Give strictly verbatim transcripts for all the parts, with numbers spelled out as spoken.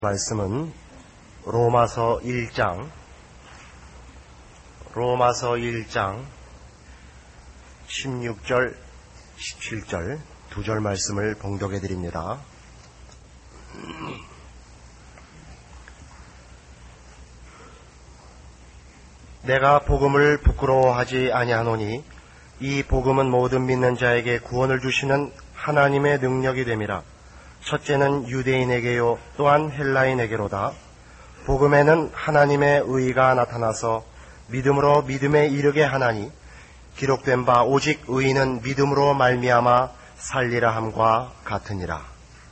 말씀은 로마서 일 장, 로마서 일 장 십육 절, 십칠 절 두 절 말씀을 봉독해 드립니다. 내가 복음을 부끄러워하지 아니하노니 이 복음은 모든 믿는 자에게 구원을 주시는 하나님의 능력이 됨이라. 첫째는 유대인에게요 또한 헬라인에게로다. 복음에는 하나님의 의가 나타나서 믿음으로 믿음에 이르게 하나니 기록된 바 오직 의인은 믿음으로 말미암아 살리라 함과 같으니라.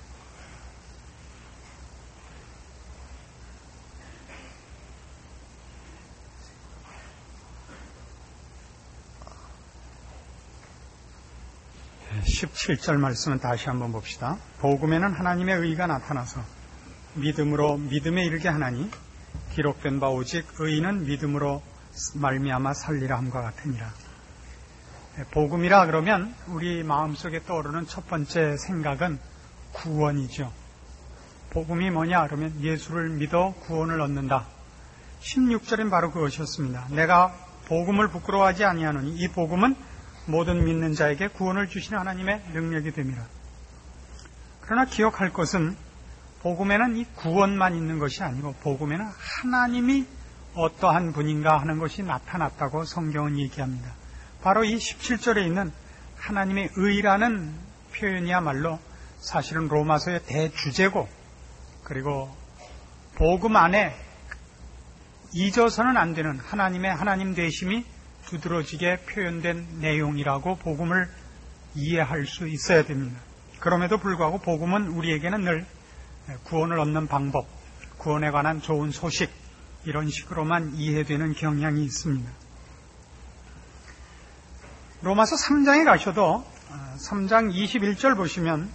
십칠 절 말씀은 다시 한번 봅시다. 복음에는 하나님의 의가 나타나서 믿음으로 믿음에 이르게 하나니 기록된 바 오직 의인은 믿음으로 말미암아 살리라 함과 같으니라. 복음이라 그러면 우리 마음속에 떠오르는 첫 번째 생각은 구원이죠. 복음이 뭐냐 그러면 예수를 믿어 구원을 얻는다. 십육 절은 바로 그것이었습니다. 내가 복음을 부끄러워하지 아니하노니 이 복음은 모든 믿는 자에게 구원을 주시는 하나님의 능력이 됨이라. 그러나 기억할 것은 복음에는 이 구원만 있는 것이 아니고 복음에는 하나님이 어떠한 분인가 하는 것이 나타났다고 성경은 얘기합니다. 바로 이 십칠 절에 있는 하나님의 의라는 표현이야말로 사실은 로마서의 대주제고, 그리고 복음 안에 잊어서는 안 되는 하나님의 하나님 되심이 두드러지게 표현된 내용이라고 복음을 이해할 수 있어야 됩니다. 그럼에도 불구하고 복음은 우리에게는 늘 구원을 얻는 방법, 구원에 관한 좋은 소식, 이런 식으로만 이해되는 경향이 있습니다. 로마서 삼 장에 가셔도 삼 장 이십일 절 보시면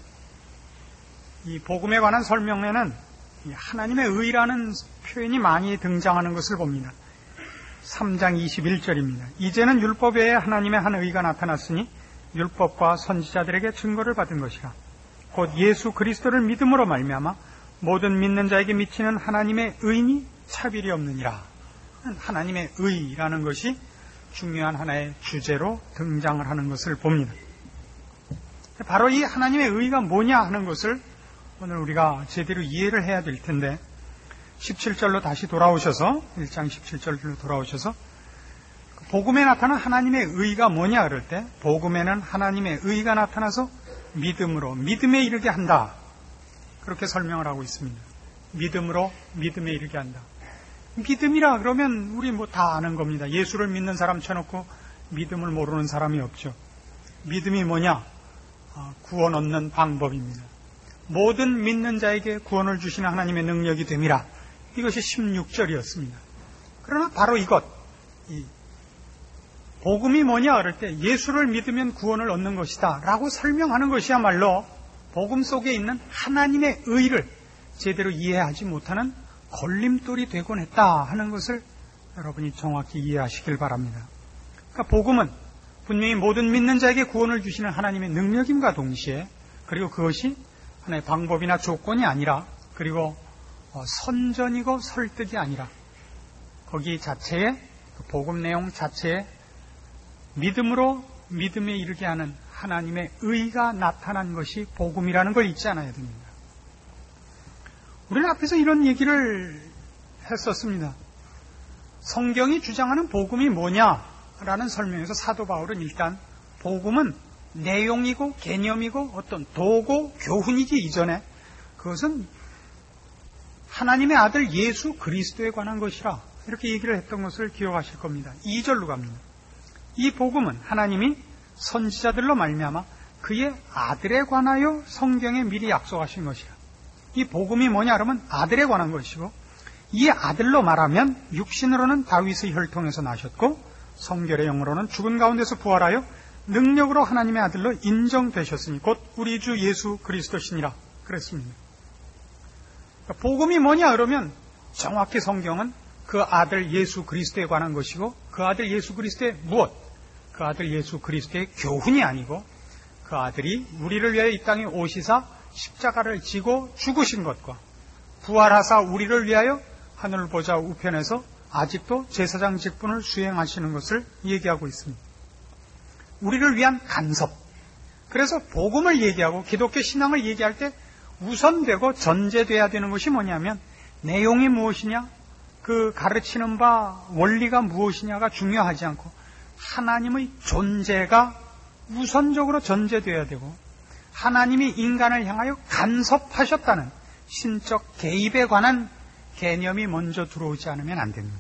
이 복음에 관한 설명에는 하나님의 의라는 표현이 많이 등장하는 것을 봅니다. 삼 장 이십일 절입니다. 이제는 율법 외에 하나님의 한 의가 나타났으니 율법과 선지자들에게 증거를 받은 것이라. 곧 예수 그리스도를 믿음으로 말미암아 모든 믿는 자에게 미치는 하나님의 의니 차별이 없느니라. 하나님의 의라는 것이 중요한 하나의 주제로 등장을 하는 것을 봅니다. 바로 이 하나님의 의가 뭐냐 하는 것을 오늘 우리가 제대로 이해를 해야 될 텐데, 십칠 절로 다시 돌아오셔서 일 장 십칠 절로 돌아오셔서 복음에 나타난 하나님의 의가 뭐냐 그럴 때 복음에는 하나님의 의가 나타나서 믿음으로 믿음에 이르게 한다, 그렇게 설명을 하고 있습니다. 믿음으로 믿음에 이르게 한다. 믿음이라 그러면 우리 뭐 다 아는 겁니다. 예수를 믿는 사람 쳐놓고 믿음을 모르는 사람이 없죠. 믿음이 뭐냐? 구원 얻는 방법입니다. 모든 믿는 자에게 구원을 주시는 하나님의 능력이 됨이라. 이것이 십육 절이었습니다. 그러나 바로 이것, 이 복음이 뭐냐 그럴 때 예수를 믿으면 구원을 얻는 것이다 라고 설명하는 것이야말로 복음 속에 있는 하나님의 의를 제대로 이해하지 못하는 걸림돌이 되곤 했다 하는 것을 여러분이 정확히 이해하시길 바랍니다. 그러니까 복음은 분명히 모든 믿는 자에게 구원을 주시는 하나님의 능력임과 동시에, 그리고 그것이 하나의 방법이나 조건이 아니라, 그리고 선전이고 설득이 아니라 거기 자체에, 복음 내용 자체에 믿음으로 믿음에 이르게 하는 하나님의 의가 나타난 것이 복음이라는 걸 잊지 않아야 됩니다. 우리는 앞에서 이런 얘기를 했었습니다. 성경이 주장하는 복음이 뭐냐라는 설명에서 사도 바울은 일단 복음은 내용이고 개념이고 어떤 도고 교훈이기 이전에 그것은 하나님의 아들 예수 그리스도에 관한 것이라, 이렇게 얘기를 했던 것을 기억하실 겁니다. 이 절로 갑니다. 이 복음은 하나님이 선지자들로 말미암아 그의 아들에 관하여 성경에 미리 약속하신 것이라. 이 복음이 뭐냐 그러면 아들에 관한 것이고, 이 아들로 말하면 육신으로는 다윗의 혈통에서 나셨고 성결의 영으로는 죽은 가운데서 부활하여 능력으로 하나님의 아들로 인정되셨으니 곧 우리 주 예수 그리스도시니라 그랬습니다. 그러니까 복음이 뭐냐 그러면 정확히 성경은 그 아들 예수 그리스도에 관한 것이고, 그 아들 예수 그리스도의 무엇? 그 아들 예수 그리스도의 교훈이 아니고 그 아들이 우리를 위하여 이 땅에 오시사 십자가를 지고 죽으신 것과 부활하사 우리를 위하여 하늘 보좌 우편에서 아직도 제사장 직분을 수행하시는 것을 얘기하고 있습니다. 우리를 위한 간섭. 그래서 복음을 얘기하고 기독교 신앙을 얘기할 때 우선되고 전제돼야 되는 것이 뭐냐면 내용이 무엇이냐, 그 가르치는 바 원리가 무엇이냐가 중요하지 않고 하나님의 존재가 우선적으로 전제돼야 되고 하나님이 인간을 향하여 간섭하셨다는 신적 개입에 관한 개념이 먼저 들어오지 않으면 안 됩니다.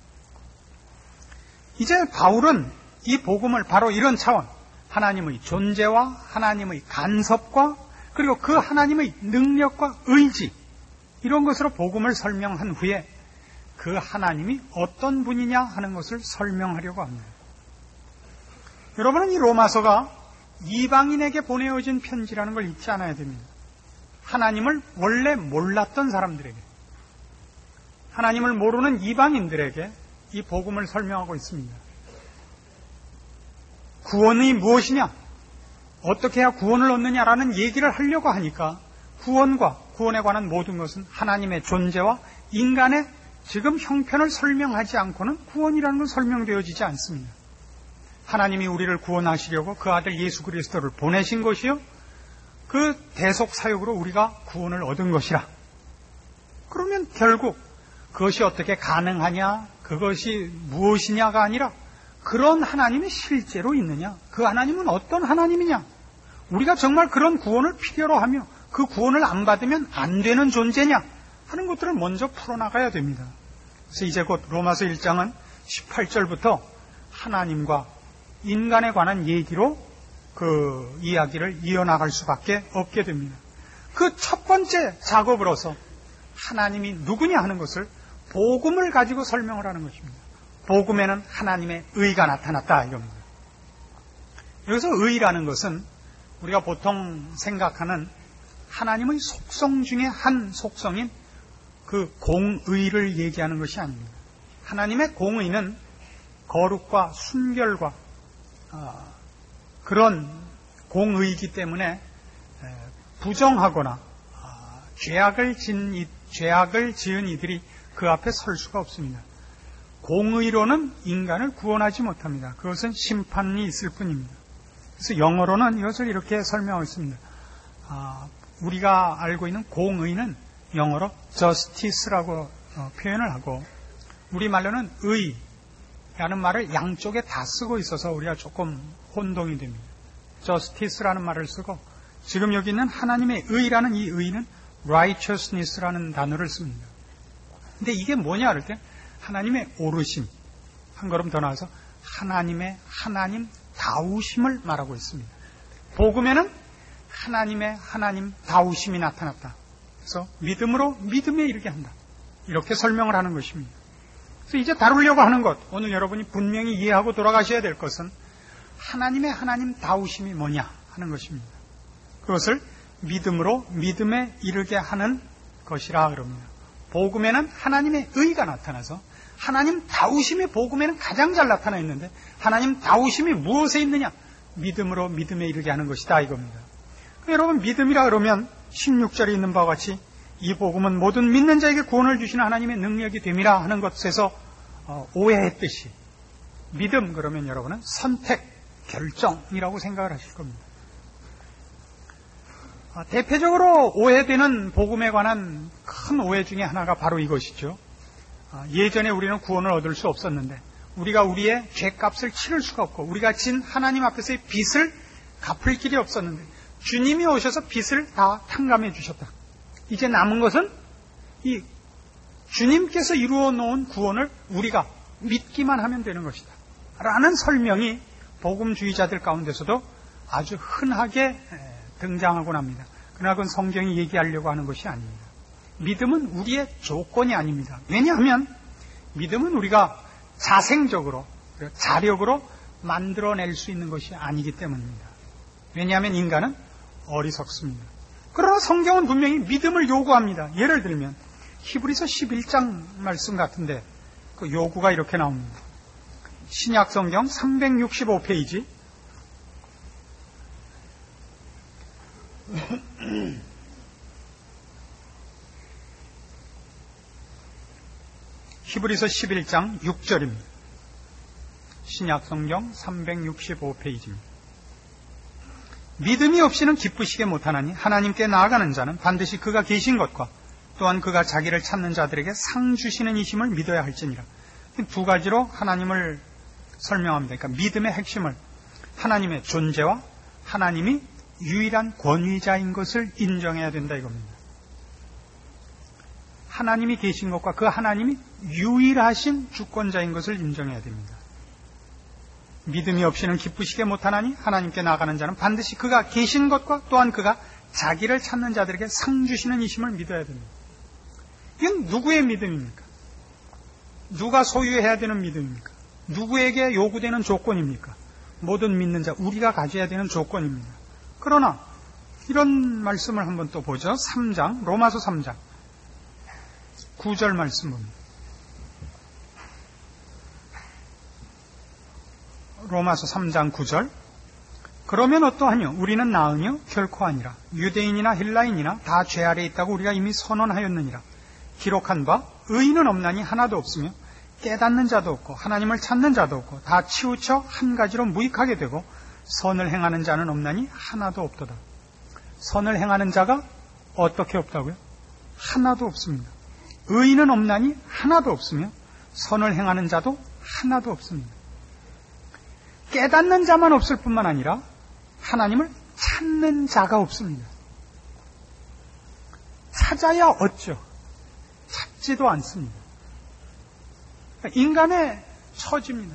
이제 바울은 이 복음을 바로 이런 차원, 하나님의 존재와 하나님의 간섭과 그리고 그 하나님의 능력과 의지, 이런 것으로 복음을 설명한 후에 그 하나님이 어떤 분이냐 하는 것을 설명하려고 합니다. 여러분은 이 로마서가 이방인에게 보내어진 편지라는 걸 잊지 않아야 됩니다. 하나님을 원래 몰랐던 사람들에게, 하나님을 모르는 이방인들에게 이 복음을 설명하고 있습니다. 구원이 무엇이냐, 어떻게 해야 구원을 얻느냐라는 얘기를 하려고 하니까 구원과 구원에 관한 모든 것은 하나님의 존재와 인간의 지금 형편을 설명하지 않고는 구원이라는 건 설명되어지지 않습니다. 하나님이 우리를 구원하시려고 그 아들 예수 그리스도를 보내신 것이요, 그 대속 사역으로 우리가 구원을 얻은 것이라. 그러면 결국 그것이 어떻게 가능하냐, 그것이 무엇이냐가 아니라 그런 하나님이 실제로 있느냐, 그 하나님은 어떤 하나님이냐, 우리가 정말 그런 구원을 필요로 하며 그 구원을 안 받으면 안 되는 존재냐 하는 것들을 먼저 풀어나가야 됩니다. 그래서 이제 곧 로마서 일 장은 십팔 절부터 하나님과 인간에 관한 얘기로 그 이야기를 이어나갈 수밖에 없게 됩니다. 그 첫 번째 작업으로서 하나님이 누구냐 하는 것을 복음을 가지고 설명을 하는 것입니다. 복음에는 하나님의 의가 나타났다 이겁니다. 여기서 의라는 것은 우리가 보통 생각하는 하나님의 속성 중에 한 속성인 그 공의를 얘기하는 것이 아닙니다. 하나님의 공의는 거룩과 순결과 어, 그런 공의이기 때문에 부정하거나 어, 죄악을 지은, 죄악을 지은 이들이 그 앞에 설 수가 없습니다. 공의로는 인간을 구원하지 못합니다. 그것은 심판이 있을 뿐입니다. 그래서 영어로는 이것을 이렇게 설명하고 있습니다. 아, 우리가 알고 있는 공의는 영어로 justice라고 어, 표현을 하고 우리말로는 의라는 말을 양쪽에 다 쓰고 있어서 우리가 조금 혼동이 됩니다. justice라는 말을 쓰고 지금 여기 있는 하나님의 의라는 이 의는 righteousness라는 단어를 씁니다. 근데 이게 뭐냐 할 때 하나님의 오르심, 한 걸음 더 나아서 하나님의 하나님 다우심을 말하고 있습니다. 복음에는 하나님의 하나님 다우심이 나타났다. 그래서 믿음으로 믿음에 이르게 한다. 이렇게 설명을 하는 것입니다. 그래서 이제 다루려고 하는 것, 오늘 여러분이 분명히 이해하고 돌아가셔야 될 것은 하나님의 하나님 다우심이 뭐냐 하는 것입니다. 그것을 믿음으로 믿음에 이르게 하는 것이라 그럽니다. 복음에는 하나님의 의가 나타나서 하나님 다우심이 복음에는 가장 잘 나타나 있는데 하나님 다우심이 무엇에 있느냐? 믿음으로 믿음에 이르게 하는 것이다 이겁니다. 여러분 믿음이라 그러면 십육 절에 있는 바와 같이 이 복음은 모든 믿는 자에게 구원을 주시는 하나님의 능력이 됨이라 하는 것에서 어, 오해했듯이 믿음 그러면 여러분은 선택, 결정이라고 생각을 하실 겁니다. 어, 대표적으로 오해되는 복음에 관한 큰 오해 중에 하나가 바로 이것이죠. 어, 예전에 우리는 구원을 얻을 수 없었는데 우리가 우리의 죄값을 치를 수가 없고 우리가 진 하나님 앞에서의 빚을 갚을 길이 없었는데 주님이 오셔서 빚을 다 탕감해 주셨다. 이제 남은 것은 이 주님께서 이루어 놓은 구원을 우리가 믿기만 하면 되는 것이다 라는 설명이 복음주의자들 가운데서도 아주 흔하게 등장하곤 합니다. 그러나 그건 성경이 얘기하려고 하는 것이 아닙니다. 믿음은 우리의 조건이 아닙니다. 왜냐하면 믿음은 우리가 자생적으로 자력으로 만들어낼 수 있는 것이 아니기 때문입니다. 왜냐하면 인간은 어리석습니다. 그러나 성경은 분명히 믿음을 요구합니다. 예를 들면 히브리서 십일 장 말씀 같은데 그 요구가 이렇게 나옵니다. 신약 성경 삼백육십오 페이지 히브리서 십일 장 육 절입니다. 신약성경 삼백육십오 페이지입니다. 믿음이 없이는 기쁘시게 못하나니 하나님께 나아가는 자는 반드시 그가 계신 것과 또한 그가 자기를 찾는 자들에게 상 주시는 이심을 믿어야 할지니라. 두 가지로 하나님을 설명합니다. 그러니까 믿음의 핵심을 하나님의 존재와 하나님이 유일한 권위자인 것을 인정해야 된다 이겁니다. 하나님이 계신 것과 그 하나님이 유일하신 주권자인 것을 인정해야 됩니다. 믿음이 없이는 기쁘시게 못하나니 하나님께 나아가는 자는 반드시 그가 계신 것과 또한 그가 자기를 찾는 자들에게 상 주시는 이심을 믿어야 됩니다. 이건 누구의 믿음입니까? 누가 소유해야 되는 믿음입니까? 누구에게 요구되는 조건입니까? 모든 믿는 자, 우리가 가져야 되는 조건입니다. 그러나 이런 말씀을 한번 또 보죠. 삼 장, 로마서 삼 장 구 절 말씀 봅니다. 로마서 삼 장 구 절 그러면 어떠하뇨? 우리는 나으뇨? 결코 아니라 유대인이나 헬라인이나 다 죄 아래 있다고 우리가 이미 선언하였느니라. 기록한 바 의인은 없나니 하나도 없으며 깨닫는 자도 없고 하나님을 찾는 자도 없고 다 치우쳐 한 가지로 무익하게 되고 선을 행하는 자는 없나니 하나도 없도다. 선을 행하는 자가 어떻게 없다고요? 하나도 없습니다. 의인은 없나니 하나도 없으며 선을 행하는 자도 하나도 없습니다. 깨닫는 자만 없을 뿐만 아니라 하나님을 찾는 자가 없습니다. 찾아야 얻죠. 찾지도 않습니다. 인간의 처지입니다.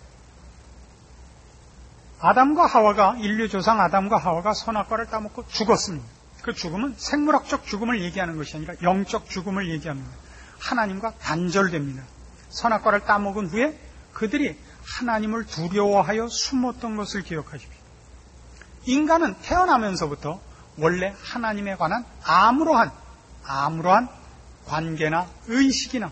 아담과 하와가, 인류 조상 아담과 하와가 선악과를 따먹고 죽었습니다. 그 죽음은 생물학적 죽음을 얘기하는 것이 아니라 영적 죽음을 얘기합니다. 하나님과 단절됩니다. 선악과를 따먹은 후에 그들이 하나님을 두려워하여 숨었던 것을 기억하십시오. 인간은 태어나면서부터 원래 하나님에 관한 아무러한 아무러한 관계나 의식이나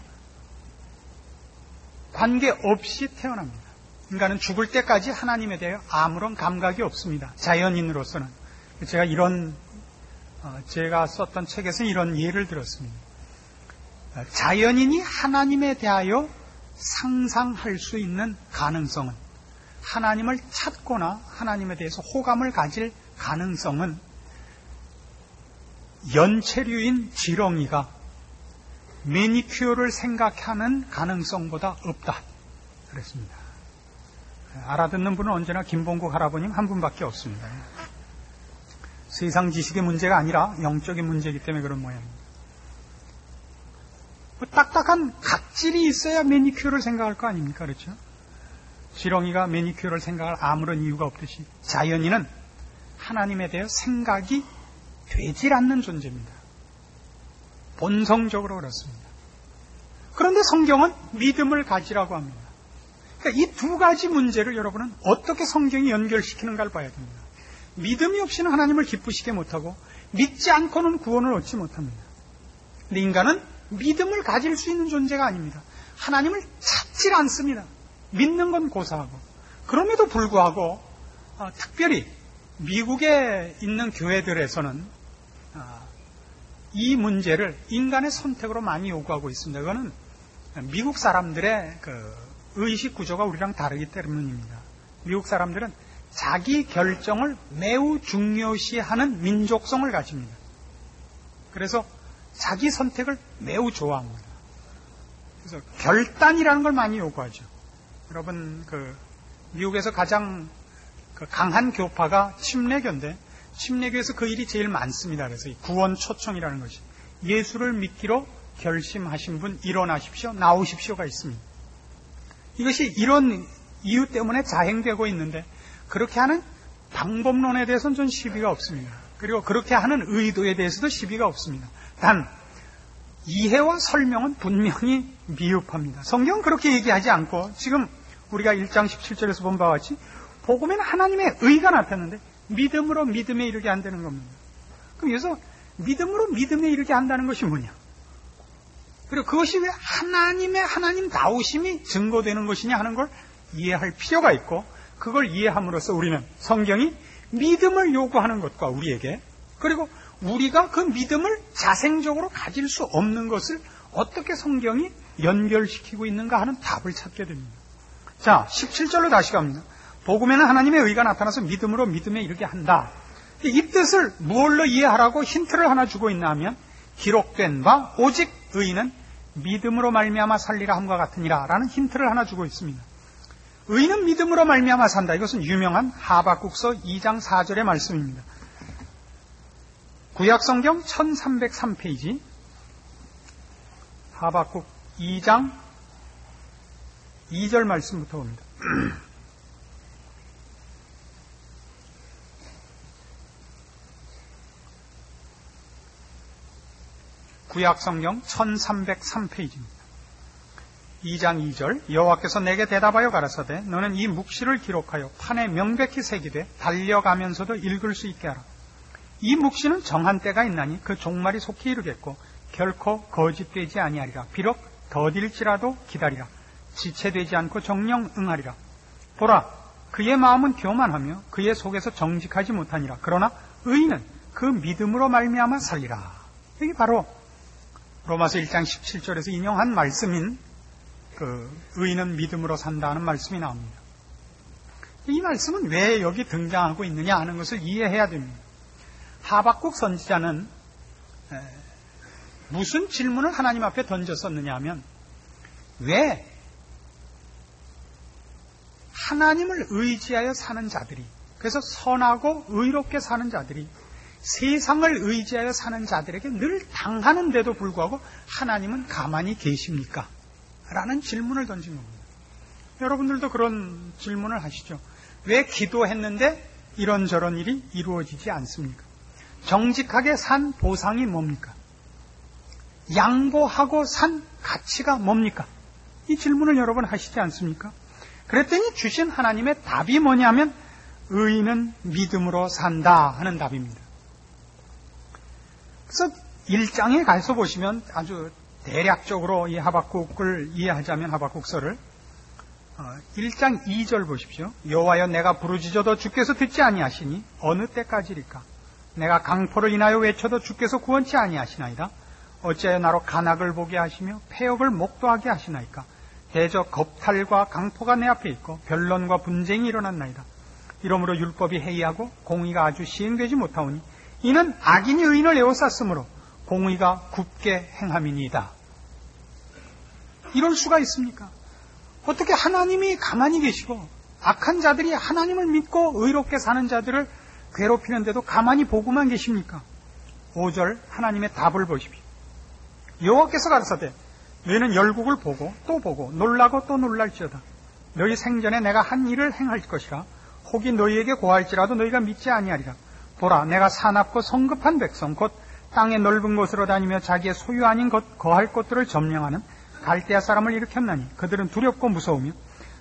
관계없이 태어납니다. 인간은 죽을 때까지 하나님에 대해 아무런 감각이 없습니다. 자연인으로서는. 제가 이런 제가 썼던 책에서 이런 예를 들었습니다. 자연인이 하나님에 대하여 상상할 수 있는 가능성은, 하나님을 찾거나 하나님에 대해서 호감을 가질 가능성은 연체류인 지렁이가 매니큐어를 생각하는 가능성보다 없다 그랬습니다. 알아듣는 분은 언제나 김봉국 할아버님 한 분밖에 없습니다. 세상 지식의 문제가 아니라 영적인 문제이기 때문에 그런 모양입니다. 딱딱한 각질이 있어야 매니큐어를 생각할 거 아닙니까? 그렇죠? 지렁이가 매니큐어를 생각할 아무런 이유가 없듯이 자연인은 하나님에 대해 생각이 되질 않는 존재입니다. 본성적으로 그렇습니다. 그런데 성경은 믿음을 가지라고 합니다. 그러니까 이 두 가지 문제를 여러분은 어떻게 성경이 연결시키는가를 봐야 됩니다. 믿음이 없이는 하나님을 기쁘시게 못하고 믿지 않고는 구원을 얻지 못합니다. 근데 인간은 믿음을 가질 수 있는 존재가 아닙니다. 하나님을 찾질 않습니다. 믿는 건 고사하고. 그럼에도 불구하고 어, 특별히 미국에 있는 교회들에서는 어, 이 문제를 인간의 선택으로 많이 요구하고 있습니다. 그거는 미국 사람들의 그 의식 구조가 우리랑 다르기 때문입니다. 미국 사람들은 자기 결정을 매우 중요시하는 민족성을 가집니다. 그래서 자기 선택을 매우 좋아합니다. 그래서 결단이라는 걸 많이 요구하죠. 여러분, 그 미국에서 가장 그 강한 교파가 침례교인데 침례교에서 그 일이 제일 많습니다. 그래서 이 구원 초청이라는 것이 예수를 믿기로 결심하신 분 일어나십시오, 나오십시오가 있습니다. 이것이 이런 이유 때문에 자행되고 있는데 그렇게 하는 방법론에 대해서는 전 시비가 없습니다. 그리고 그렇게 하는 의도에 대해서도 시비가 없습니다. 단 이해와 설명은 분명히 미흡합니다. 성경은 그렇게 얘기하지 않고 지금 우리가 일 장 십칠 절에서 본 바와 같이 복음에는 하나님의 의가 나타났는데 믿음으로 믿음에 이르게 한다는 겁니다. 그럼 여기서 믿음으로 믿음에 이르게 한다는 것이 뭐냐? 그리고 그것이 왜 하나님의 하나님다우심이 증거되는 것이냐 하는 걸 이해할 필요가 있고, 그걸 이해함으로써 우리는 성경이 믿음을 요구하는 것과 우리에게, 그리고 우리가 그 믿음을 자생적으로 가질 수 없는 것을 어떻게 성경이 연결시키고 있는가 하는 답을 찾게 됩니다. 자, 십칠 절로 다시 갑니다. 복음에는 하나님의 의가 나타나서 믿음으로 믿음에 이르게 한다. 이 뜻을 무엇로 이해하라고 힌트를 하나 주고 있나 하면 기록된 바 오직 의인은 믿음으로 말미암아 살리라 함과 같으니라 라는 힌트를 하나 주고 있습니다. 의인은 믿음으로 말미암아 산다. 이것은 유명한 하박국서 이 장 사 절의 말씀입니다. 구약성경 천삼백삼 페이지 하박국 이 장 이 절 말씀부터 봅니다. 구약성경 천삼백삼 페이지입니다. 이 장 이 절 여호와께서 내게 대답하여 가라사대 너는 이 묵시를 기록하여 판에 명백히 새기되 달려가면서도 읽을 수 있게 하라. 이 묵시는 정한 때가 있나니 그 종말이 속히 이르겠고 결코 거짓되지 아니하리라. 비록 더딜지라도 기다리라. 지체되지 않고 정령 응하리라. 보라, 그의 마음은 교만하며 그의 속에서 정직하지 못하니라. 그러나 의인은 그 믿음으로 말미암아 살리라. 이게 바로 로마서 일 장 십칠 절에서 인용한 말씀인 그 의인은 믿음으로 산다는 말씀이 나옵니다. 이 말씀은 왜 여기 등장하고 있느냐 하는 것을 이해해야 됩니다. 하박국 선지자는 무슨 질문을 하나님 앞에 던졌었느냐 하면 왜 하나님을 의지하여 사는 자들이, 그래서 선하고 의롭게 사는 자들이 세상을 의지하여 사는 자들에게 늘 당하는데도 불구하고 하나님은 가만히 계십니까? 라는 질문을 던진 겁니다. 여러분들도 그런 질문을 하시죠. 왜 기도했는데 이런저런 일이 이루어지지 않습니까? 정직하게 산 보상이 뭡니까? 양보하고 산 가치가 뭡니까? 이 질문을 여러분 하시지 않습니까? 그랬더니 주신 하나님의 답이 뭐냐면 의인은 믿음으로 산다 하는 답입니다. 그래서 일 장에 가서 보시면 아주 대략적으로 이 하박국을 이해하자면 하박국서를 일 장 이 절 보십시오. 여호와여 내가 부르짖어도 주께서 듣지 아니하시니 어느 때까지일까? 내가 강포를 인하여 외쳐도 주께서 구원치 아니하시나이다. 어찌하여 나로 간악을 보게 하시며 폐역을 목도하게 하시나이까? 대저 겁탈과 강포가 내 앞에 있고 변론과 분쟁이 일어났나이다. 이러므로 율법이 해이하고 공의가 아주 시행되지 못하오니 이는 악인이 의인을 에워쌌으므로 공의가 굽게 행함이니이다. 이럴 수가 있습니까? 어떻게 하나님이 가만히 계시고 악한 자들이 하나님을 믿고 의롭게 사는 자들을 괴롭히는데도 가만히 보고만 계십니까? 오 절 하나님의 답을 보십시오. 여호와께서 가라사대 너희는 열국을 보고 또 보고 놀라고 또 놀랄지어다. 너희 생전에 내가 한 일을 행할 것이라. 혹이 너희에게 고할지라도 너희가 믿지 아니하리라. 보라, 내가 사납고 성급한 백성 곧 땅의 넓은 곳으로 다니며 자기의 소유 아닌 것 거할 곳들을 점령하는 갈대아 사람을 일으켰나니 그들은 두렵고 무서우며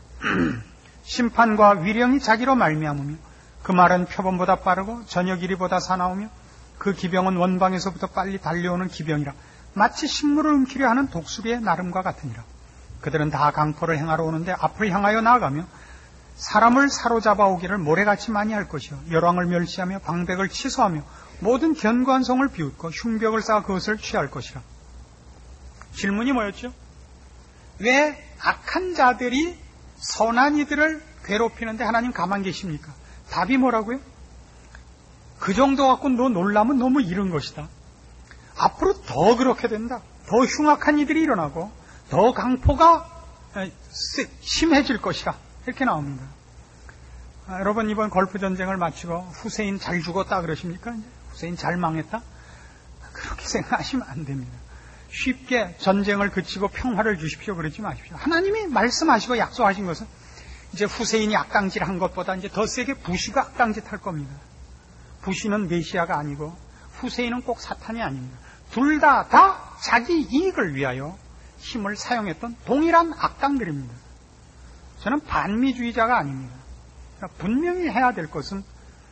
심판과 위령이 자기로 말미암으며 그 말은 표범보다 빠르고 저녁 이리보다 사나우며 그 기병은 원방에서부터 빨리 달려오는 기병이라. 마치 식물을 움키려 하는 독수리의 나름과 같으니라. 그들은 다 강포를 행하러 오는데 앞을 향하여 나아가며 사람을 사로잡아 오기를 모래같이 많이 할 것이요 열왕을 멸시하며 방백을 취소하며 모든 견고한 성을 비웃고 흉벽을 쌓아 그것을 취할 것이라. 질문이 뭐였죠? 왜 악한 자들이 선한 이들을 괴롭히는데 하나님 가만 계십니까? 답이 뭐라고요? 그 정도 갖고 너 놀라면 너무 이른 것이다. 앞으로 더 그렇게 된다. 더 흉악한 이들이 일어나고 더 강포가 심해질 것이라. 이렇게 나옵니다. 아, 여러분 이번 걸프 전쟁을 마치고 후세인 잘 죽었다 그러십니까? 후세인 잘 망했다? 그렇게 생각하시면 안 됩니다. 쉽게 전쟁을 그치고 평화를 주십시오 그러지 마십시오. 하나님이 말씀하시고 약속하신 것은 이제 후세인이 악당질한 것보다 이제 더 세게 부시가 악당짓 할 겁니다. 부시는 메시아가 아니고 후세인은 꼭 사탄이 아닙니다. 둘 다 다 자기 이익을 위하여 힘을 사용했던 동일한 악당들입니다. 저는 반미주의자가 아닙니다. 분명히 해야 될 것은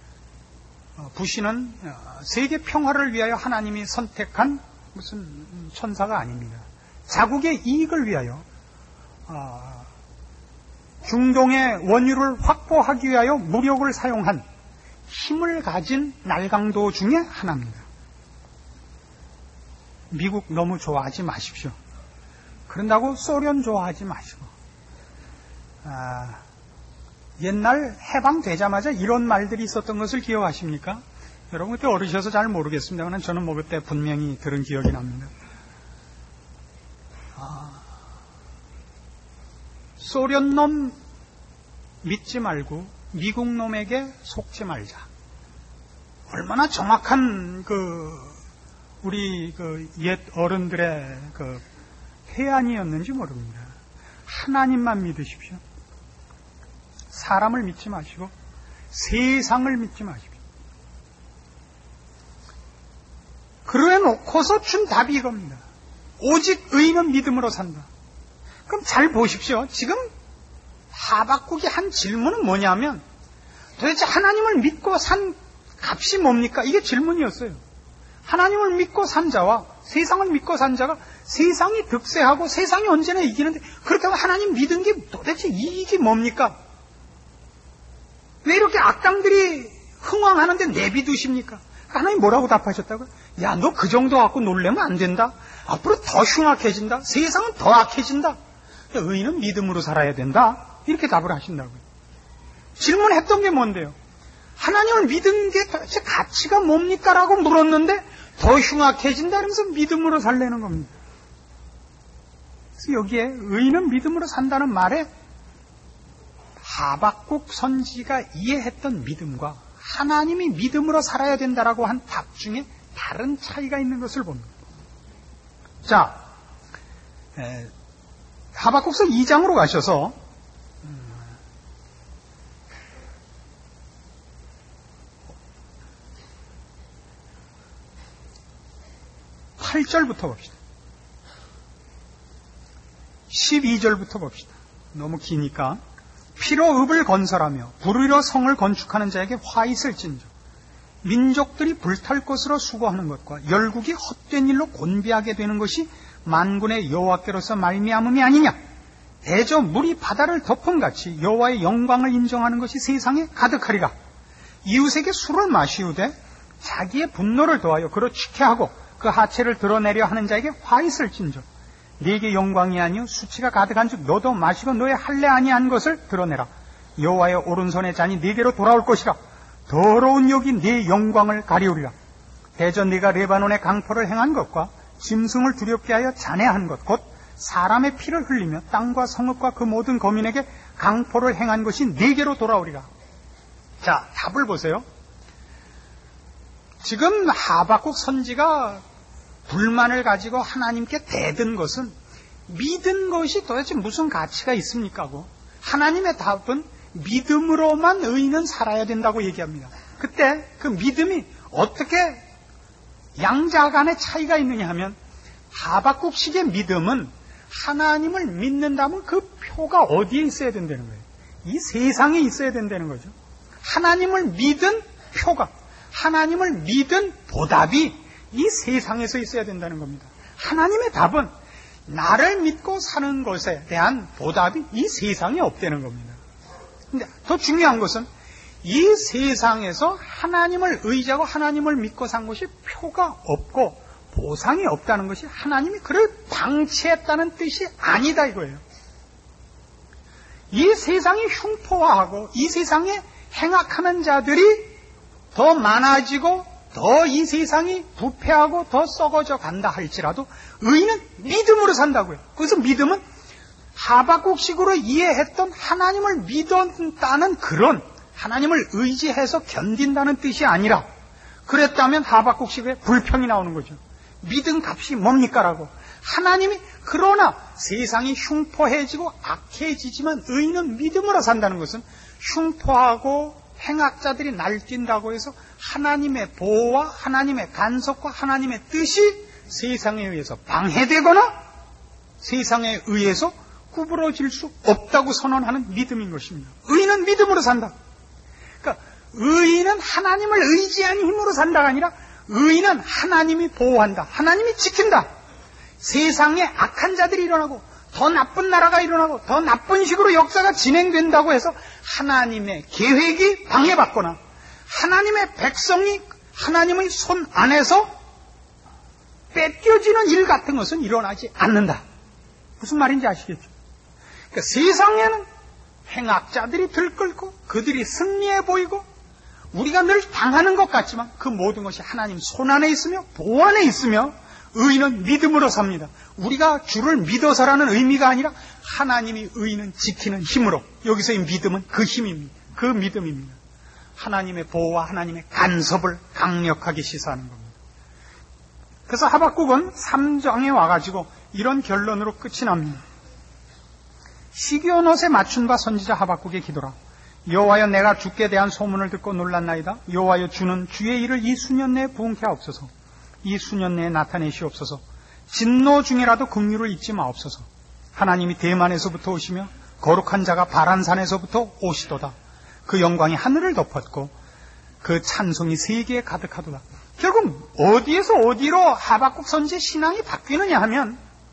부시는 세계 평화를 위하여 하나님이 선택한 무슨 천사가 아닙니다. 자국의 이익을 위하여 중동의 원유를 확보하기 위하여 무력을 사용한 힘을 가진 날강도 중에 하나입니다. 미국 너무 좋아하지 마십시오. 그런다고 소련 좋아하지 마시고, 아, 옛날 해방되자마자 이런 말들이 있었던 것을 기억하십니까? 여러분 그때 어리셔서 잘 모르겠습니다만 저는 뭐 그때 분명히 들은 기억이 납니다. 아, 소련 놈 믿지 말고 미국 놈에게 속지 말자. 얼마나 정확한 그 우리 그 옛 어른들의 그 해안이었는지 모릅니다. 하나님만 믿으십시오. 사람을 믿지 마시고 세상을 믿지 마십시오. 그래 놓고서 준 답이 이겁니다. 오직 의인은 믿음으로 산다. 그럼 잘 보십시오. 지금 하박국이 한 질문은 뭐냐면 도대체 하나님을 믿고 산 값이 뭡니까? 이게 질문이었어요. 하나님을 믿고 산 자와 세상을 믿고 산 자가 세상이 득세하고 세상이 언제나 이기는데 그렇다고 하나님 믿은 게 도대체 이익이 뭡니까? 왜 이렇게 악당들이 흥왕하는데 내비두십니까? 하나님 뭐라고 답하셨다고요? 야, 너 그 정도 갖고 놀래면 안 된다. 앞으로 더 흉악해진다. 세상은 더 악해진다. 의인은 믿음으로 살아야 된다. 이렇게 답을 하신다고요. 질문했던 게 뭔데요? 하나님을 믿은 게 도대체 가치가 뭡니까? 라고 물었는데 더 흉악해진다 그러면서 믿음으로 살려는 겁니다. 그래서 여기에 의인은 믿음으로 산다는 말에 하박국 선지가 이해했던 믿음과 하나님이 믿음으로 살아야 된다라고 한 답 중에 다른 차이가 있는 것을 봅니다. 자, 에, 하박국서 이 장으로 가셔서 음, 팔 절부터 봅시다. 십이 절부터 봅시다. 너무 기니까. 피로 읍을 건설하며 불의로 성을 건축하는 자에게 화 있을진저 민족들이 불탈 것으로 수고하는 것과 열국이 헛된 일로 곤비하게 되는 것이 만군의 여호와께로서 말미암음이 아니냐. 대저 물이 바다를 덮음같이 여호와의 영광을 인정하는 것이 세상에 가득하리라. 이웃에게 술을 마시우되 자기의 분노를 더하여 그로 취케하고 그 하체를 드러내려 하는 자에게 화 있을진저 네게 영광이 아니요 수치가 가득한즉 너도 마시고 너의 할례 아니한 것을 드러내라. 여호와의 오른손의 잔이 네게로 돌아올 것이라. 더러운 욕이 네 영광을 가리우리라. 대저 네가 레바논의 강포를 행한 것과 짐승을 두렵게 하여 잔해한 것 곧 사람의 피를 흘리며 땅과 성읍과 그 모든 거민에게 강포를 행한 것이 네게로 돌아오리라. 자, 답을 보세요. 지금 하박국 선지가 불만을 가지고 하나님께 대든 것은 믿은 것이 도대체 무슨 가치가 있습니까? 하고 하나님의 답은 믿음으로만 의인은 살아야 된다고 얘기합니다. 그때 그 믿음이 어떻게 양자 간의 차이가 있느냐 하면 하박국식의 믿음은 하나님을 믿는다면 그 표가 어디에 있어야 된다는 거예요. 이 세상에 있어야 된다는 거죠. 하나님을 믿은 표가, 하나님을 믿은 보답이 이 세상에서 있어야 된다는 겁니다. 하나님의 답은 나를 믿고 사는 것에 대한 보답이 이 세상에 없다는 겁니다. 근데 더 중요한 것은 이 세상에서 하나님을 의지하고 하나님을 믿고 산 것이 표가 없고 보상이 없다는 것이 하나님이 그를 방치했다는 뜻이 아니다 이거예요. 이 세상이 흉포화하고 이 세상에 행악하는 자들이 더 많아지고 더 이 세상이 부패하고 더 썩어져 간다 할지라도 의인은 믿음으로 산다고요. 그래서 믿음은 하박국식으로 이해했던 하나님을 믿었다는 그런 하나님을 의지해서 견딘다는 뜻이 아니라 그랬다면 하박국식에 불평이 나오는 거죠. 믿음 값이 뭡니까? 라고. 하나님이 그러나 세상이 흉포해지고 악해지지만 의인은 믿음으로 산다는 것은 흉포하고 행악자들이 날뛴다고 해서 하나님의 보호와 하나님의 간섭과 하나님의 뜻이 세상에 의해서 방해되거나 세상에 의해서 구부러질 수 없다고 선언하는 믿음인 것입니다. 의인은 믿음으로 산다. 그러니까 의인은 하나님을 의지하는 힘으로 산다가 아니라 의인은 하나님이 보호한다. 하나님이 지킨다. 세상에 악한 자들이 일어나고 더 나쁜 나라가 일어나고 더 나쁜 식으로 역사가 진행된다고 해서 하나님의 계획이 방해받거나 하나님의 백성이 하나님의 손 안에서 뺏겨지는 일 같은 것은 일어나지 않는다. 무슨 말인지 아시겠죠? 그러니까 세상에는 행악자들이 들끓고 그들이 승리해 보이고 우리가 늘 당하는 것 같지만 그 모든 것이 하나님 손안에 있으며 보호 안에 있으며 의인은 믿음으로 삽니다. 우리가 주를 믿어서라는 의미가 아니라 하나님이 의인은 지키는 힘으로, 여기서의 믿음은 그 힘입니다. 그 믿음입니다. 하나님의 보호와 하나님의 간섭을 강력하게 시사하는 겁니다. 그래서 하박국은 삼 장에 와가지고 이런 결론으로 끝이 납니다. 시기온 옷에 맞춘 바 선지자 하박국의 기도라. 여호와여, 내가 주께 대한 소문을 듣고 놀랐나이다. 여호와여, 주는 주의 일을 이 수년 내에 부응케 하옵소서. 이 수년 내에 나타내시옵소서. 진노 중이라도 긍휼을 잊지 마옵소서. 하나님이 대만에서부터 오시며 거룩한 자가 바란산에서부터 오시도다. 그 영광이 하늘을 덮었고 그 찬송이 세계에 가득하도다. 결국 어디에서 어디로 하박국 선지의 신앙이 바뀌느냐 하면,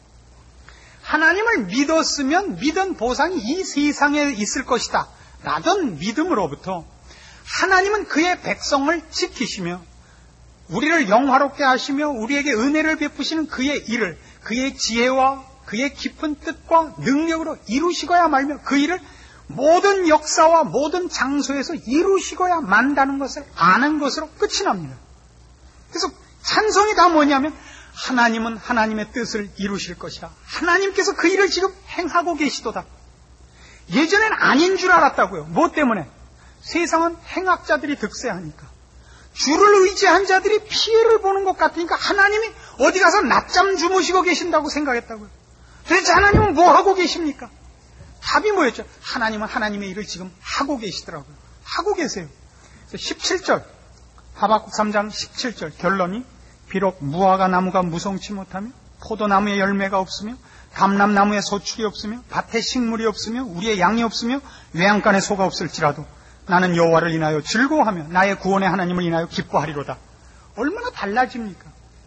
하나님을 믿었으면 믿은 보상이 이 세상에 있을 것이다 라던 믿음으로부터 하나님은 그의 백성을 지키시며 우리를 영화롭게 하시며 우리에게 은혜를 베푸시는 그의 일을 그의 지혜와 그의 깊은 뜻과 능력으로 이루시고야 말며 그 일을 모든 역사와 모든 장소에서 이루시고야 만다는 것을 아는 것으로 끝이 납니다. 그래서 찬송이 다 뭐냐면 하나님은 하나님의 뜻을 이루실 것이다. 하나님께서 그 일을 지금 행하고 계시도다. 예전엔 아닌 줄 알았다고요. 뭐 때문에? 세상은 행악자들이 득세하니까. 주를 의지한 자들이 피해를 보는 것 같으니까 하나님이 어디 가서 낮잠 주무시고 계신다고 생각했다고요. 도대체 하나님은 뭐 하고 계십니까? 답이 뭐였죠? 하나님은 하나님의 일을 지금 하고 계시더라고요. 하고 계세요. 십칠 절, 하박국 삼 장 십칠 절 결론이, 비록 무화과 나무가 무성치 못하며 포도나무에 열매가 없으며 감람나무에 소출이 없으며 밭에 식물이 없으며 우리의 양이 없으며 외양간에 소가 없을지라도 나는 여호와를 인하여 즐거워하며 나의 구원의 하나님을 인하여 기뻐하리로다. 얼마나 달라집니까?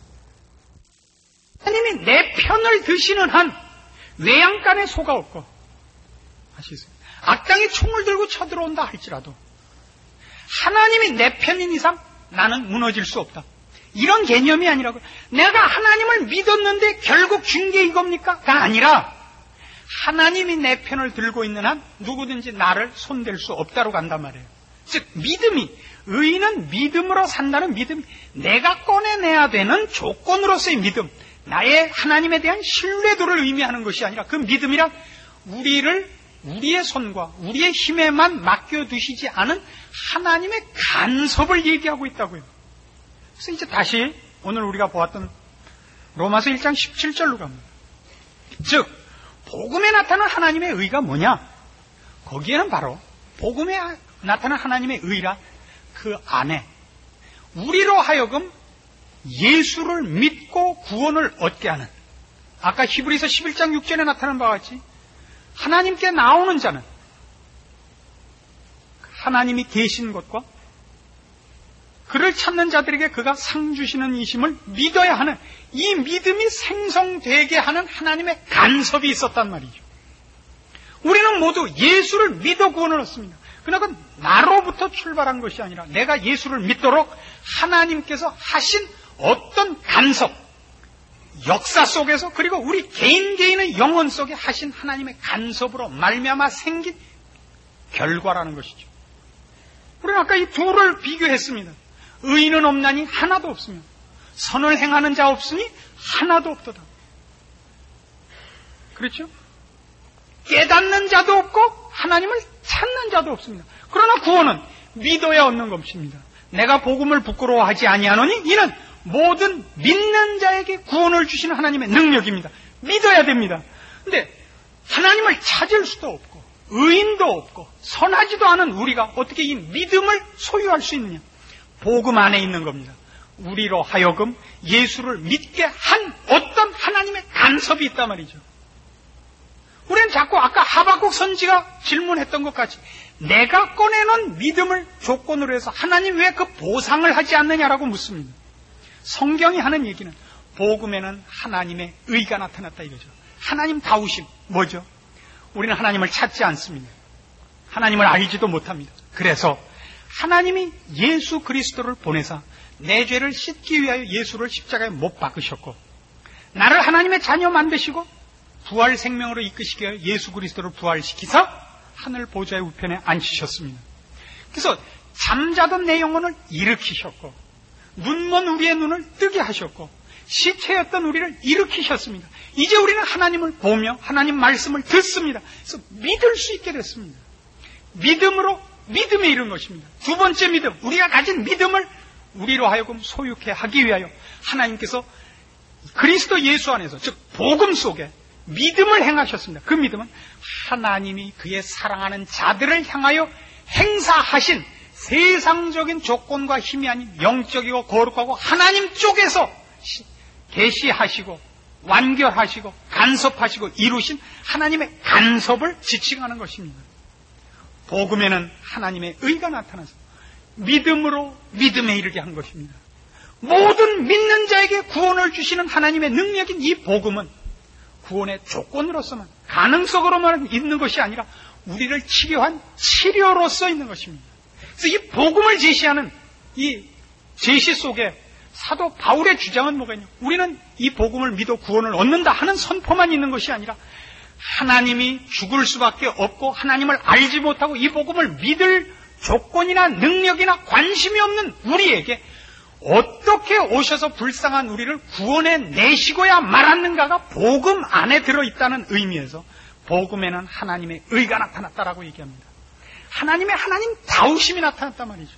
하나님이 내 편을 드시는 한 외양간에 소가 없고, 아시겠어요? 악당이 총을 들고 쳐들어온다 할지라도 하나님이 내 편인 이상 나는 무너질 수 없다. 이런 개념이 아니라고요. 내가 하나님을 믿었는데 결국 준 게 이겁니까?가 아니라 하나님이 내 편을 들고 있는 한 누구든지 나를 손댈 수 없다로 간단 말이에요. 즉 믿음이, 의인은 믿음으로 산다는 믿음이 내가 꺼내내야 되는 조건으로서의 믿음, 나의 하나님에 대한 신뢰도를 의미하는 것이 아니라 그 믿음이란 우리를 우리의 손과 우리의 힘에만 맡겨두시지 않은 하나님의 간섭을 얘기하고 있다고요. 그래서 이제 다시 오늘 우리가 보았던 로마서 일 장 십칠 절로 갑니다. 즉 복음에 나타난 하나님의 의가 뭐냐? 거기에는 바로 복음에 나타난 하나님의 의란 그 안에 우리로 하여금 예수를 믿고 구원을 얻게 하는, 아까 히브리서 십일 장 육 절에 나타난 바와 같이 하나님께 나오는 자는 하나님이 계신 것과 그를 찾는 자들에게 그가 상 주시는 이심을 믿어야 하는, 이 믿음이 생성되게 하는 하나님의 간섭이 있었단 말이죠. 우리는 모두 예수를 믿어 구원을 얻습니다. 그러나 그건 나로부터 출발한 것이 아니라 내가 예수를 믿도록 하나님께서 하신 어떤 간섭, 역사 속에서, 그리고 우리 개인 개인의 영혼 속에 하신 하나님의 간섭으로 말미암아 생긴 결과라는 것이죠. 우리는 아까 이 둘을 비교했습니다. 의인은 없나니 하나도 없으며 선을 행하는 자 없으니 하나도 없도다. 그렇죠? 깨닫는 자도 없고 하나님을 찾는 자도 없습니다. 그러나 구원은 믿어야 얻는 것입니다. 내가 복음을 부끄러워하지 아니하노니 이는 모든 믿는 자에게 구원을 주시는 하나님의 능력입니다. 믿어야 됩니다. 근데 하나님을 찾을 수도 없고 의인도 없고 선하지도 않은 우리가 어떻게 이 믿음을 소유할 수 있느냐? 복음 안에 있는 겁니다. 우리로 하여금 예수를 믿게 한 어떤 하나님의 간섭이 있단 말이죠. 우리는 자꾸 아까 하박국 선지가 질문했던 것 같이 내가 꺼내놓은 믿음을 조건으로 해서 하나님 왜 그 보상을 하지 않느냐라고 묻습니다. 성경이 하는 얘기는 복음에는 하나님의 의가 나타났다 이거죠. 하나님 다우심 뭐죠? 우리는 하나님을 찾지 않습니다. 하나님을 알지도 못합니다. 그래서 하나님이 예수 그리스도를 보내사 내 죄를 씻기 위하여 예수를 십자가에 못 박으셨고 나를 하나님의 자녀 만드시고 부활 생명으로 이끄시기 위하여 예수 그리스도를 부활시키사 하늘 보좌의 우편에 앉히셨습니다. 그래서 잠자던 내 영혼을 일으키셨고 눈먼 우리의 눈을 뜨게 하셨고 시체였던 우리를 일으키셨습니다. 이제 우리는 하나님을 보며 하나님 말씀을 듣습니다. 그래서 믿을 수 있게 됐습니다. 믿음으로 믿음에 이른 것입니다. 두 번째 믿음, 우리가 가진 믿음을 우리로 하여금 소유케 하기 위하여 하나님께서 그리스도 예수 안에서, 즉 복음 속에 믿음을 행하셨습니다. 그 믿음은 하나님이 그의 사랑하는 자들을 향하여 행사하신 세상적인 조건과 힘이 아닌 영적이고 거룩하고 하나님 쪽에서 계시하시고 완결하시고 간섭하시고 이루신 하나님의 간섭을 지칭하는 것입니다. 복음에는 하나님의 의가 나타나서 믿음으로 믿음에 이르게 한 것입니다. 모든 믿는 자에게 구원을 주시는 하나님의 능력인 이 복음은 구원의 조건으로서만, 가능성으로만 있는 것이 아니라 우리를 치료한 치료로서 있는 것입니다. 그래서 이 복음을 제시하는 이 제시 속에 사도 바울의 주장은 뭐가 있냐? 우리는 이 복음을 믿어 구원을 얻는다 하는 선포만 있는 것이 아니라 하나님이 죽을 수밖에 없고 하나님을 알지 못하고 이 복음을 믿을 조건이나 능력이나 관심이 없는 우리에게 어떻게 오셔서 불쌍한 우리를 구원해 내시고야 말았는가가 복음 안에 들어있다는 의미에서 복음에는 하나님의 의가 나타났다라고 얘기합니다. 하나님의 하나님 다우심이 나타났단 말이죠.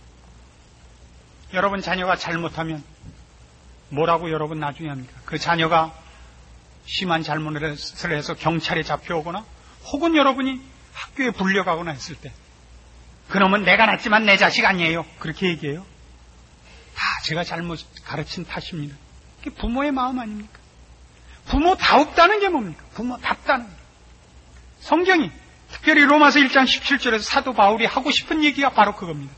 여러분 자녀가 잘못하면 뭐라고 여러분 나중에 합니까? 그 자녀가 심한 잘못을 해서 경찰에 잡혀오거나 혹은 여러분이 학교에 불려가거나 했을 때 그놈은 내가 낳지만 내 자식 아니에요. 그렇게 얘기해요. 다 제가 잘못 가르친 탓입니다. 그게 부모의 마음 아닙니까? 부모다웁다는 게 뭡니까? 부모답다는 게. 성경이 특별히 로마서 일 장 십칠 절에서 사도 바울이 하고 싶은 얘기가 바로 그겁니다.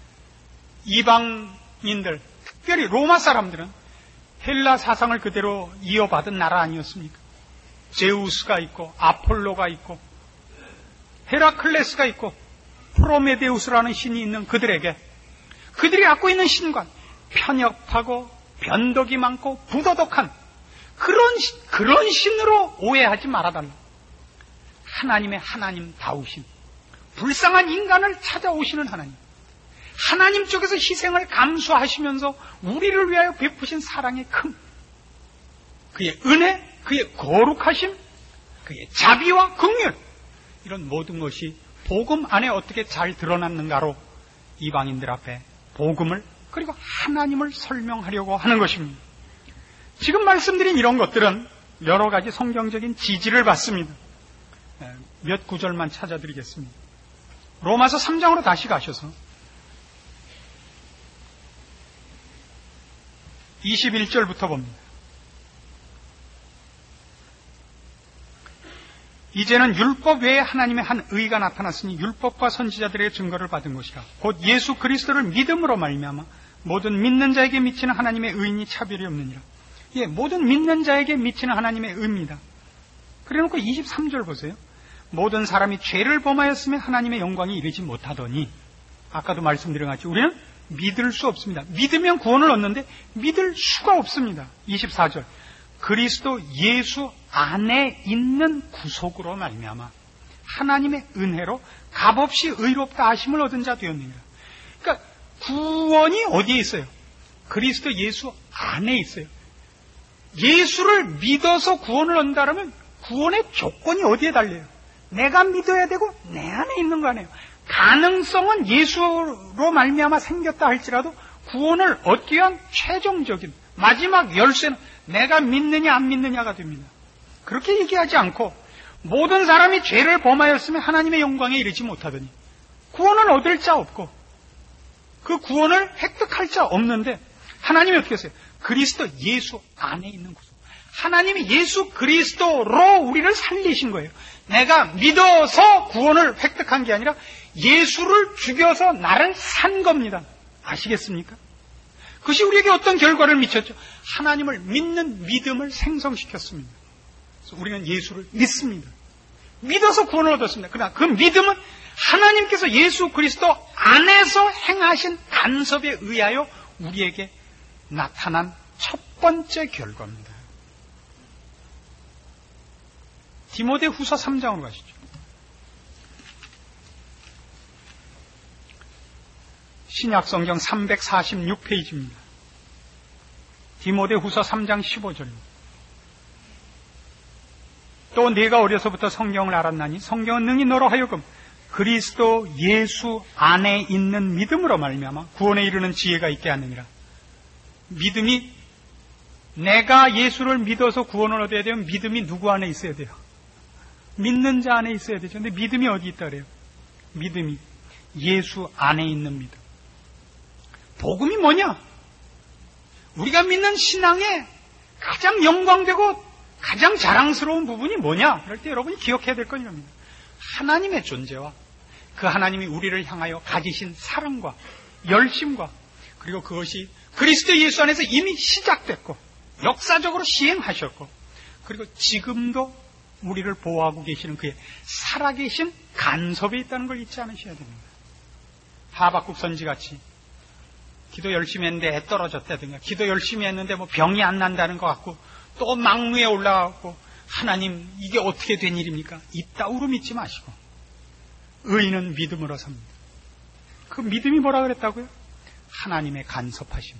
이방인들, 특별히 로마 사람들은 헬라 사상을 그대로 이어받은 나라 아니었습니까? 제우스가 있고 아폴로가 있고 헤라클레스가 있고 프로메데우스라는 신이 있는 그들에게 그들이 갖고 있는 신관, 편협하고 변덕이 많고 부도덕한 그런, 그런 신으로 오해하지 말아달라. 하나님의 하나님 다우신 불쌍한 인간을 찾아오시는 하나님, 하나님 쪽에서 희생을 감수하시면서 우리를 위하여 베푸신 사랑의 큼, 그의 은혜, 그의 거룩하심, 그의 자비와 긍휼, 이런 모든 것이 복음 안에 어떻게 잘 드러났는가로 이방인들 앞에 복음을 그리고 하나님을 설명하려고 하는 것입니다. 지금 말씀드린 이런 것들은 여러 가지 성경적인 지지를 받습니다. 몇 구절만 찾아드리겠습니다. 로마서 삼 장으로 다시 가셔서 이십일 절부터 봅니다. 이제는 율법 외에 하나님의 한 의가 나타났으니 율법과 선지자들의 증거를 받은 것이라. 곧 예수 그리스도를 믿음으로 말미암아 모든 믿는 자에게 미치는 하나님의 의인이 차별이 없느니라. 예, 모든 믿는 자에게 미치는 하나님의 의입니다. 그래놓고 이십삼 절 보세요. 모든 사람이 죄를 범하였으면 하나님의 영광이 이르지 못하더니, 아까도 말씀드린 것 같이 우리는 믿을 수 없습니다. 믿으면 구원을 얻는데 믿을 수가 없습니다. 이십사 절. 그리스도 예수 안에 있는 구속으로 말미암아 하나님의 은혜로 값없이 의롭다 하심을 얻은 자 되었느니라. 그러니까 구원이 어디에 있어요? 그리스도 예수 안에 있어요. 예수를 믿어서 구원을 얻는다면 구원의 조건이 어디에 달려요? 내가 믿어야 되고 내 안에 있는 거 아니에요. 가능성은 예수로 말미암아 생겼다 할지라도 구원을 얻기 위한 최종적인 마지막 열쇠는 내가 믿느냐 안 믿느냐가 됩니다. 그렇게 얘기하지 않고 모든 사람이 죄를 범하였으면 하나님의 영광에 이르지 못하더니 구원을 얻을 자 없고 그 구원을 획득할 자 없는데 하나님이 어떻게 했어요? 그리스도 예수 안에 있는 구속. 하나님이 예수 그리스도로 우리를 살리신 거예요. 내가 믿어서 구원을 획득한 게 아니라 예수를 죽여서 나를 산 겁니다. 아시겠습니까? 그것이 우리에게 어떤 결과를 미쳤죠? 하나님을 믿는 믿음을 생성시켰습니다. 그래서 우리는 예수를 믿습니다. 믿어서 구원을 얻었습니다. 그러나 그 믿음은 하나님께서 예수 그리스도 안에서 행하신 간섭에 의하여 우리에게 나타난 첫 번째 결과입니다. 디모데후서 삼 장으로 가시죠. 신약성경 삼백사십육 페이지입니다. 디모데후서 삼 장 십오 절입니다. 또 네가 어려서부터 성경을 알았나니 성경은 능히 너로 하여금 그리스도 예수 안에 있는 믿음으로 말미암아 구원에 이르는 지혜가 있게 하느니라. 믿음이, 내가 예수를 믿어서 구원을 얻어야 되면 믿음이 누구 안에 있어야 돼요? 믿는 자 안에 있어야 되죠. 근데 믿음이 어디 있다 그래요? 믿음이 예수 안에 있는 믿음. 복음이 뭐냐? 우리가 믿는 신앙의 가장 영광되고 가장 자랑스러운 부분이 뭐냐? 그럴 때 여러분이 기억해야 될 건 이겁니다. 하나님의 존재와 그 하나님이 우리를 향하여 가지신 사랑과 열심과, 그리고 그것이 그리스도 예수 안에서 이미 시작됐고 역사적으로 시행하셨고, 그리고 지금도 우리를 보호하고 계시는 그의 살아계신 간섭에 있다는 걸 잊지 않으셔야 됩니다. 하박국 선지같이 기도 열심히 했는데 애 떨어졌다든가, 기도 열심히 했는데 뭐 병이 안 난다는 것 같고 또 망루에 올라가고, 하나님 이게 어떻게 된 일입니까? 이따위로 믿지 마시고 의인은 믿음으로 삽니다. 그 믿음이 뭐라 그랬다고요? 하나님의 간섭하심.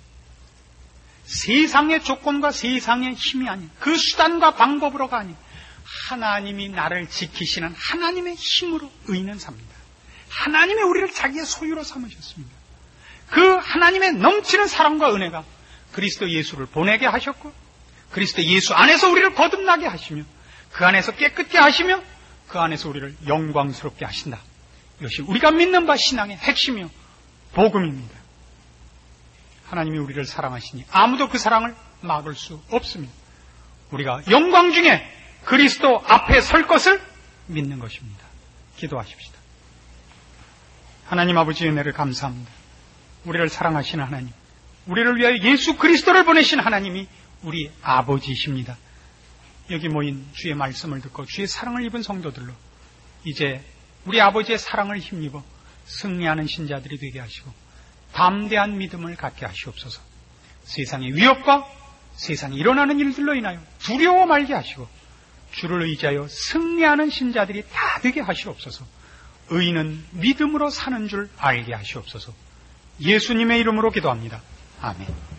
세상의 조건과 세상의 힘이 아닌, 그 수단과 방법으로가 아닌 하나님이 나를 지키시는 하나님의 힘으로 의인은 삽니다. 하나님이 우리를 자기의 소유로 삼으셨습니다. 그 하나님의 넘치는 사랑과 은혜가 그리스도 예수를 보내게 하셨고, 그리스도 예수 안에서 우리를 거듭나게 하시며, 그 안에서 깨끗게 하시며, 그 안에서 우리를 영광스럽게 하신다. 이것이 우리가 믿는 바 신앙의 핵심이요 복음입니다. 하나님이 우리를 사랑하시니 아무도 그 사랑을 막을 수 없습니다. 우리가 영광 중에 그리스도 앞에 설 것을 믿는 것입니다. 기도하십시다. 하나님 아버지 은혜를 감사합니다. 우리를 사랑하시는 하나님, 우리를 위하여 예수 그리스도를 보내신 하나님이 우리 아버지이십니다. 여기 모인 주의 말씀을 듣고 주의 사랑을 입은 성도들로 이제 우리 아버지의 사랑을 힘입어 승리하는 신자들이 되게 하시고 담대한 믿음을 갖게 하시옵소서. 세상의 위협과 세상에 일어나는 일들로 인하여 두려워 말게 하시고 주를 의지하여 승리하는 신자들이 다 되게 하시옵소서. 의인은 믿음으로 사는 줄 알게 하시옵소서. 예수님의 이름으로 기도합니다. 아멘.